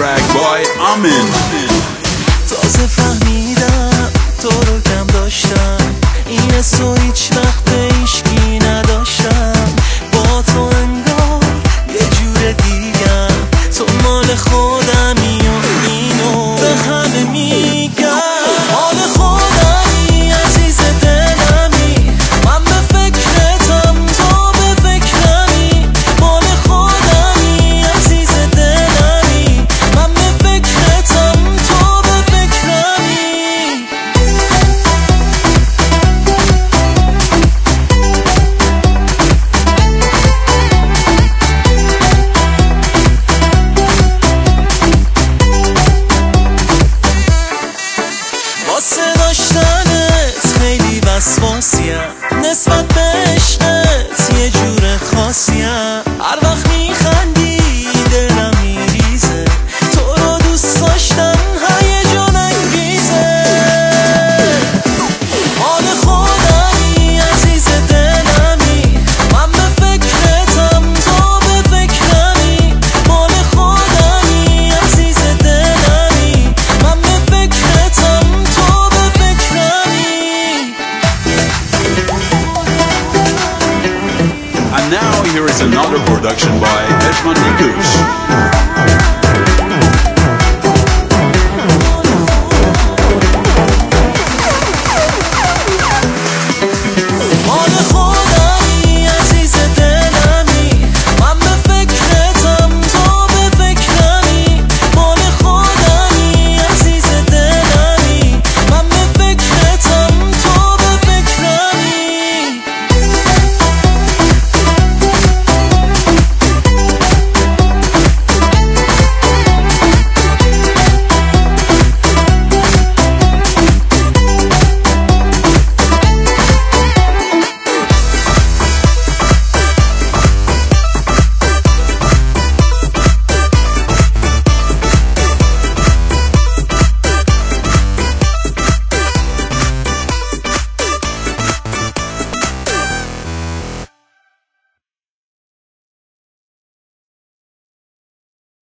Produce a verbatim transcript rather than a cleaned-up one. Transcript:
track by Amin. تازه فهمیدم تو رو کم داشتم، این حسو هیچ وقت به هیچکی نداشتم. با تو انگار یه جور دیگم، تو مال خودمی و اینو به همه میگم. مال خودمی عزیز دلمی، من به فکرتم تو به فکرمی. مال خودمی عزیز دلمی، من به فکرتم تو به فکرمی. واسه داشتنت خیلی وسواسیم، نسبت به عشقت یه جور خاصیم. هر وقت میخندی دلم میریزه، تو رو دوست داشتن هیجان انگیزه. مال خودمی عزیز دلمی، من به فکرتم تو به فکرمی. مال خودمی عزیز دلمی، من به فکرتم تو به فکرمی. And now here is another production by Eshman Nikush.